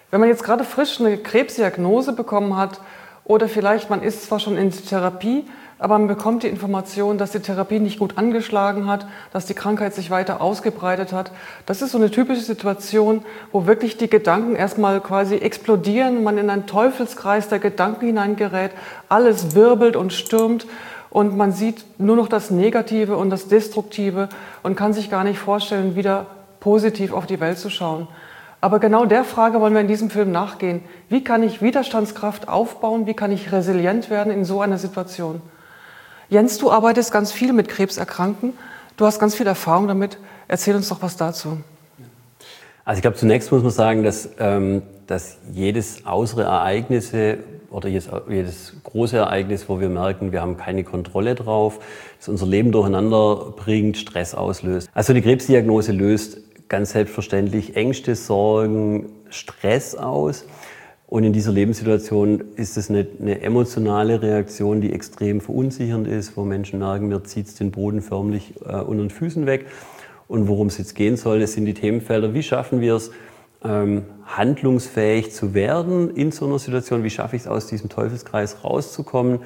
Wenn man jetzt gerade frisch eine Krebsdiagnose bekommen hat oder vielleicht man ist zwar schon in Therapie, aber man bekommt die Information, dass die Therapie nicht gut angeschlagen hat, dass die Krankheit sich weiter ausgebreitet hat. Das ist so eine typische Situation, wo wirklich die Gedanken erstmal quasi explodieren, man in einen Teufelskreis der Gedanken hineingerät, alles wirbelt und stürmt und man sieht nur noch das Negative und das Destruktive und kann sich gar nicht vorstellen, wieder positiv auf die Welt zu schauen. Aber genau der Frage wollen wir in diesem Film nachgehen. Wie kann ich Widerstandskraft aufbauen? Wie kann ich resilient werden in so einer Situation? Jens, du arbeitest ganz viel mit Krebserkrankten. Du hast ganz viel Erfahrung damit. Erzähl uns doch was dazu. Also ich glaube, zunächst muss man sagen, dass jedes äußere Ereignis oder jedes große Ereignis, wo wir merken, wir haben keine Kontrolle drauf, das unser Leben durcheinander bringt, Stress auslöst. Also die Krebsdiagnose löst ganz selbstverständlich Ängste, Sorgen, Stress aus. Und in dieser Lebenssituation ist es eine emotionale Reaktion, die extrem verunsichernd ist, wo Menschen merken, mir zieht es den Boden förmlich unter den Füßen weg. Und worum es jetzt gehen soll, das sind die Themenfelder, wie schaffen wir es, handlungsfähig zu werden in so einer Situation, wie schaffe ich es, aus diesem Teufelskreis rauszukommen,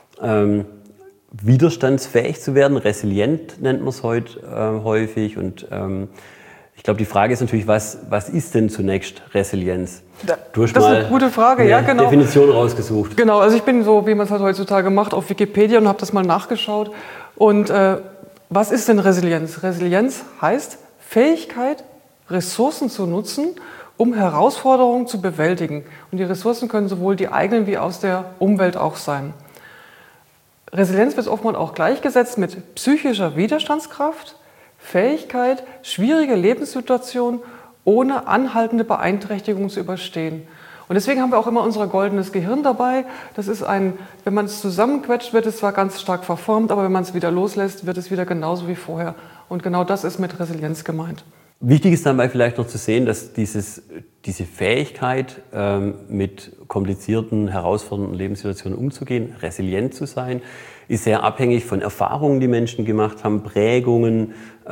widerstandsfähig zu werden, resilient nennt man es heute häufig. Und ich glaube, die Frage ist natürlich, was ist denn zunächst Resilienz? Du hast das ist eine gute Frage, eine ja, genau. Definition rausgesucht. Genau, also ich bin so, wie man es halt heutzutage macht, auf Wikipedia und habe das mal nachgeschaut. Und was ist denn Resilienz? Resilienz heißt Fähigkeit, Ressourcen zu nutzen, um Herausforderungen zu bewältigen. Und die Ressourcen können sowohl die eigenen wie aus der Umwelt auch sein. Resilienz wird oftmals auch gleichgesetzt mit psychischer Widerstandskraft, Fähigkeit, schwierige Lebenssituationen ohne anhaltende Beeinträchtigung zu überstehen. Und deswegen haben wir auch immer unser goldenes Gehirn dabei. Das ist wenn man es zusammenquetscht, wird es zwar ganz stark verformt, aber wenn man es wieder loslässt, wird es wieder genauso wie vorher. Und genau das ist mit Resilienz gemeint. Wichtig ist dabei vielleicht noch zu sehen, dass diese Fähigkeit, mit komplizierten, herausfordernden Lebenssituationen umzugehen, resilient zu sein, ist sehr abhängig von Erfahrungen, die Menschen gemacht haben, Prägungen,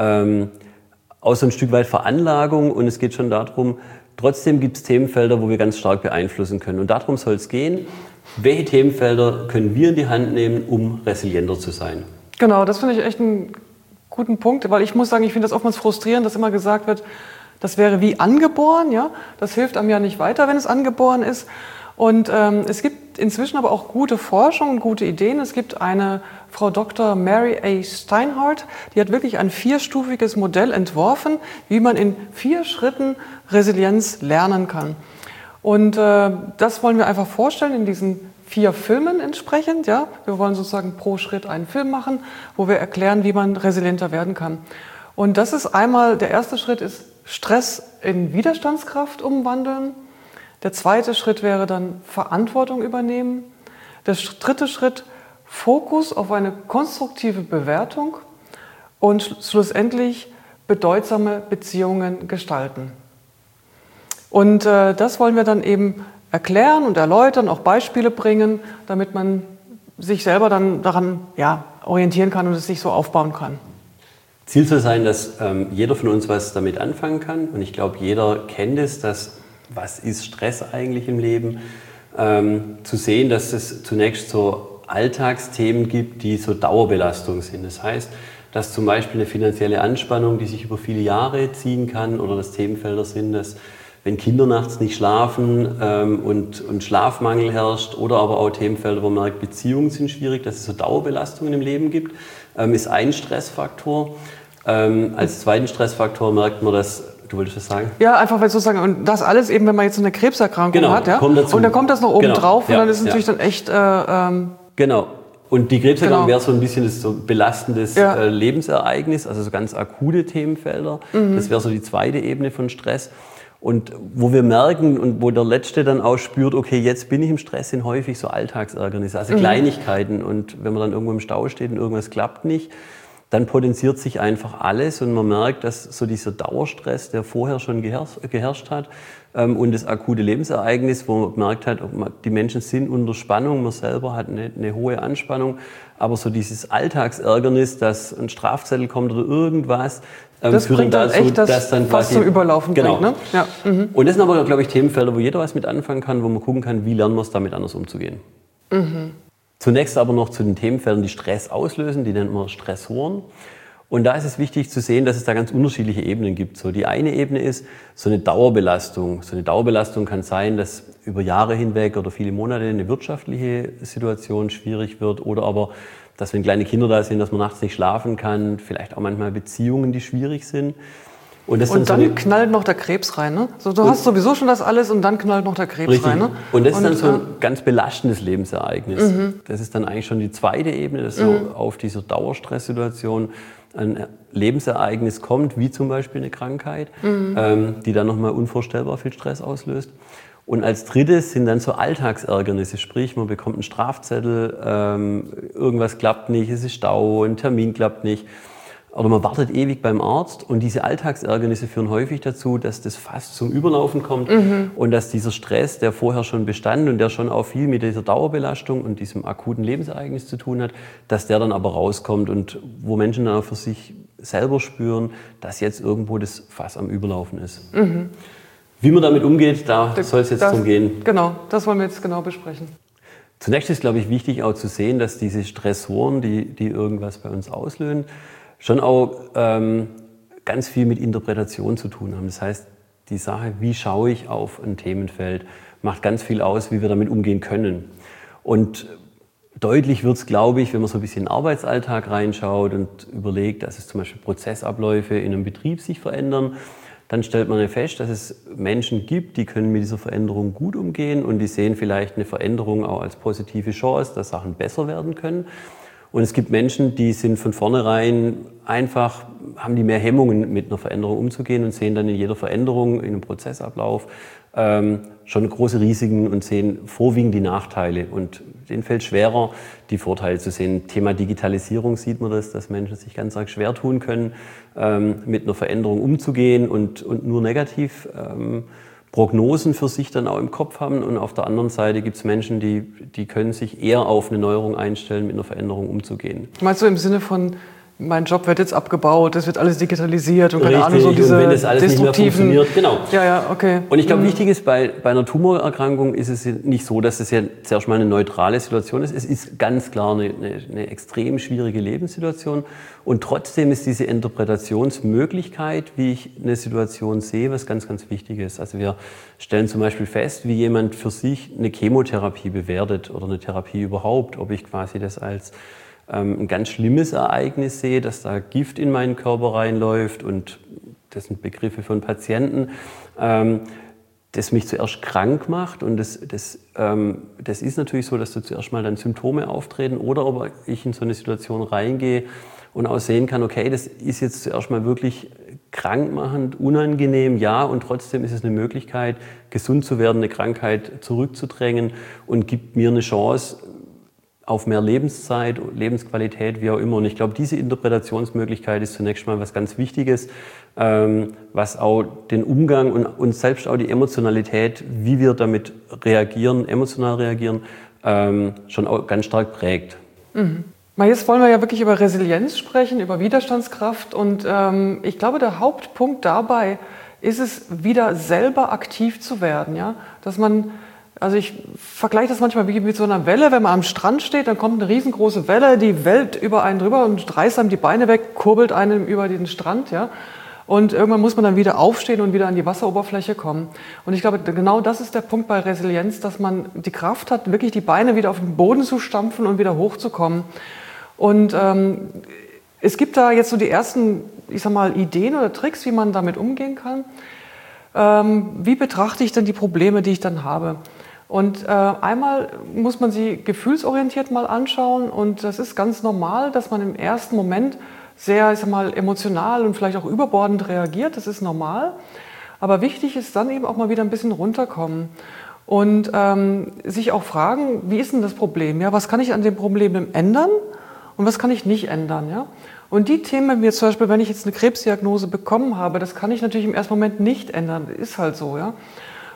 auch so ein Stück weit Veranlagung. Und es geht schon darum, trotzdem gibt es Themenfelder, wo wir ganz stark beeinflussen können. Und darum soll es gehen. Welche Themenfelder können wir in die Hand nehmen, um resilienter zu sein? Genau, das finde ich echt einen guten Punkt, weil ich muss sagen, ich finde das oftmals frustrierend, dass immer gesagt wird, das wäre wie angeboren. Ja? Das hilft einem ja nicht weiter, wenn es angeboren ist. Und es gibt inzwischen aber auch gute Forschung und gute Ideen. Es gibt eine Frau Dr. Mary A. Steinhardt, die hat wirklich ein 4-stufiges Modell entworfen, wie man in 4 Schritten Resilienz lernen kann. Und das wollen wir einfach vorstellen in diesen 4 Filmen entsprechend. Ja? Wir wollen sozusagen pro Schritt einen Film machen, wo wir erklären, wie man resilienter werden kann. Und das ist einmal, der erste Schritt ist Stress in Widerstandskraft umwandeln. Der zweite Schritt wäre dann Verantwortung übernehmen. Der dritte Schritt Fokus auf eine konstruktive Bewertung und schlussendlich bedeutsame Beziehungen gestalten. Und das wollen wir dann eben erklären und erläutern, auch Beispiele bringen, damit man sich selber dann daran orientieren kann und es sich so aufbauen kann. Ziel soll sein, dass jeder von uns was damit anfangen kann. Und ich glaube, jeder kennt es, dass was ist Stress eigentlich im Leben? Zu sehen, dass es zunächst so Alltagsthemen gibt, die so Dauerbelastung sind. Das heißt, dass zum Beispiel eine finanzielle Anspannung, die sich über viele Jahre ziehen kann, oder das Themenfelder sind, dass wenn Kinder nachts nicht schlafen und Schlafmangel herrscht, oder aber auch Themenfelder, wo man merkt, Beziehungen sind schwierig, dass es so Dauerbelastungen im Leben gibt, ist ein Stressfaktor. Als zweiten Stressfaktor merkt man, dass du wolltest was sagen? Ja, einfach weil sozusagen, und das alles eben, wenn man jetzt so eine Krebserkrankung hat, ja, kommt dazu. Und dann kommt das noch oben drauf, ja, und dann ist es natürlich dann echt... genau. Und die Krebserkrankung wäre so ein bisschen das so belastendes Lebensereignis, also so ganz akute Themenfelder. Das wäre so die zweite Ebene von Stress. Und wo wir merken und wo der Letzte dann auch spürt, okay, jetzt bin ich im Stress, sind häufig so Alltagsärgernisse, also Kleinigkeiten. Und wenn man dann irgendwo im Stau steht und irgendwas klappt nicht, dann potenziert sich einfach alles und man merkt, dass so dieser Dauerstress, der vorher schon geherrscht hat, und das akute Lebensereignis, wo man gemerkt hat, die Menschen sind unter Spannung, man selber hat eine hohe Anspannung, aber so dieses Alltagsärgernis, dass ein Strafzettel kommt oder irgendwas, das führt bringt dann dazu, echt das dass dann fast quasi zum Überlaufen genau. bringt. Ne? Ja. Mhm. Und das sind aber, glaube ich, Themenfelder, wo jeder was mit anfangen kann, wo man gucken kann, wie lernen wir es damit anders umzugehen. Zunächst aber noch zu den Themenfeldern, die Stress auslösen, die nennt man Stressoren. Und da ist es wichtig zu sehen, dass es da ganz unterschiedliche Ebenen gibt. So, die eine Ebene ist so eine Dauerbelastung. So eine Dauerbelastung kann sein, dass über Jahre hinweg oder viele Monate eine wirtschaftliche Situation schwierig wird oder aber, dass wenn kleine Kinder da sind, dass man nachts nicht schlafen kann, vielleicht auch manchmal Beziehungen, die schwierig sind. Und dann knallt noch der Krebs rein. Ne? So, du hast sowieso schon das alles und dann knallt noch der Krebs richtig. rein. Ne? Und das ist dann so ein ganz belastendes Lebensereignis. Das ist dann eigentlich schon die zweite Ebene, dass so auf dieser Dauerstresssituation ein Lebensereignis kommt, wie zum Beispiel eine Krankheit, die dann nochmal unvorstellbar viel Stress auslöst. Und als drittes sind dann so Alltagsärgernisse, sprich man bekommt einen Strafzettel, irgendwas klappt nicht, es ist Stau, ein Termin klappt nicht. Oder man wartet ewig beim Arzt und diese Alltagsärgernisse führen häufig dazu, dass das fast zum Überlaufen kommt und dass dieser Stress, der vorher schon bestand und der schon auch viel mit dieser Dauerbelastung und diesem akuten Lebensereignis zu tun hat, dass der dann aber rauskommt und wo Menschen dann auch für sich selber spüren, dass jetzt irgendwo das Fass am Überlaufen ist. Wie man damit umgeht, da soll es jetzt drum gehen. Genau, das wollen wir jetzt genau besprechen. Zunächst ist, glaube ich, wichtig auch zu sehen, dass diese Stressoren, die irgendwas bei uns auslösen, schon auch ganz viel mit Interpretation zu tun haben. Das heißt, die Sache, wie schaue ich auf ein Themenfeld, macht ganz viel aus, wie wir damit umgehen können. Und deutlich wird es, glaube ich, wenn man so ein bisschen in den Arbeitsalltag reinschaut und überlegt, dass es zum Beispiel Prozessabläufe in einem Betrieb sich verändern, dann stellt man fest, dass es Menschen gibt, die können mit dieser Veränderung gut umgehen und die sehen vielleicht eine Veränderung auch als positive Chance, dass Sachen besser werden können. Und es gibt Menschen, die sind von vornherein einfach, haben die mehr Hemmungen, mit einer Veränderung umzugehen und sehen dann in jeder Veränderung, in einem Prozessablauf schon große Risiken und sehen vorwiegend die Nachteile. Und denen fällt schwerer, die Vorteile zu sehen. Thema Digitalisierung sieht man das, dass Menschen sich ganz arg schwer tun können, mit einer Veränderung umzugehen und nur negativ Prognosen für sich dann auch im Kopf haben. Und auf der anderen Seite gibt es Menschen, die können sich eher auf eine Neuerung einstellen, mit einer Veränderung umzugehen. Meinst du im Sinne von, mein Job wird jetzt abgebaut, das wird alles digitalisiert und keine Richtig, Ahnung, so diese und wenn das alles nicht mehr funktioniert, genau. Ja, okay. Und ich glaube, wichtig ist, bei einer Tumorerkrankung ist es nicht so, dass es ja zuerst mal eine neutrale Situation ist. Es ist ganz klar eine extrem schwierige Lebenssituation. Und trotzdem ist diese Interpretationsmöglichkeit, wie ich eine Situation sehe, was ganz, ganz wichtig ist. Also wir stellen zum Beispiel fest, wie jemand für sich eine Chemotherapie bewertet oder eine Therapie überhaupt, ob ich quasi das als ein ganz schlimmes Ereignis sehe, dass da Gift in meinen Körper reinläuft und das sind Begriffe von Patienten, das mich zuerst krank macht und das ist natürlich so, dass da zuerst mal dann Symptome auftreten oder ob ich in so eine Situation reingehe und auch sehen kann, okay, das ist jetzt zuerst mal wirklich krankmachend, unangenehm, ja, und trotzdem ist es eine Möglichkeit, gesund zu werden, eine Krankheit zurückzudrängen und gibt mir eine Chance auf mehr Lebenszeit, Lebensqualität, wie auch immer. Und ich glaube, diese Interpretationsmöglichkeit ist zunächst mal was ganz Wichtiges, was auch den Umgang und selbst auch die Emotionalität, wie wir damit reagieren, emotional reagieren, schon auch ganz stark prägt. Mhm. Jetzt wollen wir ja wirklich über Resilienz sprechen, über Widerstandskraft. Und ich glaube, der Hauptpunkt dabei ist es, wieder selber aktiv zu werden. Ja? Dass man, also ich vergleiche das manchmal wie mit so einer Welle, wenn man am Strand steht, dann kommt eine riesengroße Welle, die wellt über einen drüber und reißt einem die Beine weg, kurbelt einem über den Strand. Ja? Und irgendwann muss man dann wieder aufstehen und wieder an die Wasseroberfläche kommen. Und ich glaube, genau das ist der Punkt bei Resilienz, dass man die Kraft hat, wirklich die Beine wieder auf den Boden zu stampfen und wieder hochzukommen. Und es gibt da jetzt so die ersten, ich sag mal, Ideen oder Tricks, wie man damit umgehen kann. Wie betrachte ich denn die Probleme, die ich dann habe? Und einmal muss man sie gefühlsorientiert mal anschauen und das ist ganz normal, dass man im ersten Moment sehr, ich sag mal, emotional und vielleicht auch überbordend reagiert. Das ist normal. Aber wichtig ist dann eben auch mal wieder ein bisschen runterkommen und sich auch fragen, wie ist denn das Problem? Ja, was kann ich an dem Problem ändern und was kann ich nicht ändern? Ja? Und die Themen, wie zum Beispiel, wenn ich jetzt eine Krebsdiagnose bekommen habe, das kann ich natürlich im ersten Moment nicht ändern. Ist halt so. Ja?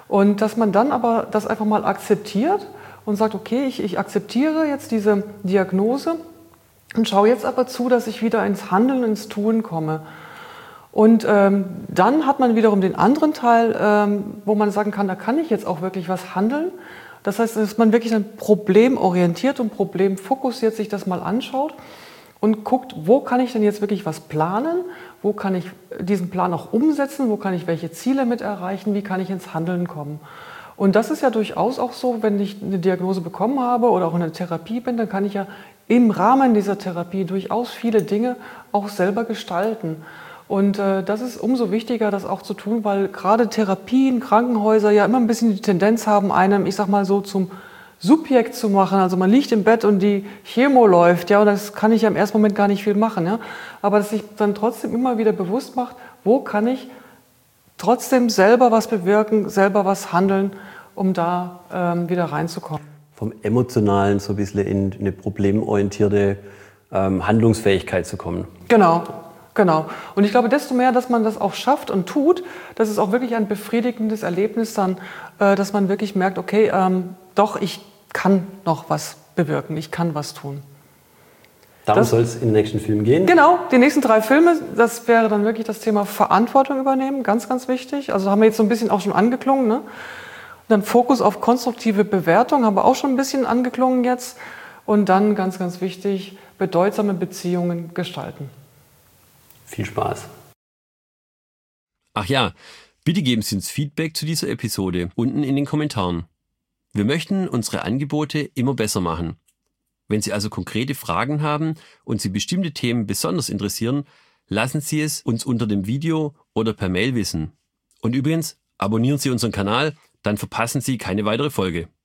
Und dass man dann aber das einfach mal akzeptiert und sagt, okay, ich akzeptiere jetzt diese Diagnose und schaue jetzt aber zu, dass ich wieder ins Handeln, ins Tun komme. Und dann hat man wiederum den anderen Teil, wo man sagen kann, da kann ich jetzt auch wirklich was handeln. Das heißt, dass man wirklich dann problemorientiert und problemfokussiert sich das mal anschaut und guckt, wo kann ich denn jetzt wirklich was planen, wo kann ich diesen Plan auch umsetzen, wo kann ich welche Ziele mit erreichen, wie kann ich ins Handeln kommen. Und das ist ja durchaus auch so, wenn ich eine Diagnose bekommen habe oder auch in der Therapie bin, dann kann ich ja im Rahmen dieser Therapie durchaus viele Dinge auch selber gestalten. Und das ist umso wichtiger, das auch zu tun, weil gerade Therapien, Krankenhäuser ja immer ein bisschen die Tendenz haben, einem, ich sag mal so, zum Subjekt zu machen. Also man liegt im Bett und die Chemo läuft, ja, und das kann ich ja im ersten Moment gar nicht viel machen, ja. Aber dass sich dann trotzdem immer wieder bewusst macht, wo kann ich trotzdem selber was bewirken, selber was handeln, um da wieder reinzukommen. Vom Emotionalen so ein bisschen in eine problemorientierte Handlungsfähigkeit zu kommen. Genau. Und ich glaube, desto mehr, dass man das auch schafft und tut, das ist auch wirklich ein befriedigendes Erlebnis dann, dass man wirklich merkt, okay, doch, ich kann noch was bewirken, ich kann was tun. Darum soll es in den nächsten Film gehen? Genau, die nächsten 3 Filme, das wäre dann wirklich das Thema Verantwortung übernehmen, ganz, ganz wichtig. Also haben wir jetzt so ein bisschen auch schon angeklungen, ne? Dann Fokus auf konstruktive Bewertung, haben wir auch schon ein bisschen angeklungen jetzt. Und dann, ganz, ganz wichtig, bedeutsame Beziehungen gestalten. Viel Spaß. Ach ja, bitte geben Sie uns Feedback zu dieser Episode unten in den Kommentaren. Wir möchten unsere Angebote immer besser machen. Wenn Sie also konkrete Fragen haben und Sie bestimmte Themen besonders interessieren, lassen Sie es uns unter dem Video oder per Mail wissen. Und übrigens, abonnieren Sie unseren Kanal, dann verpassen Sie keine weitere Folge.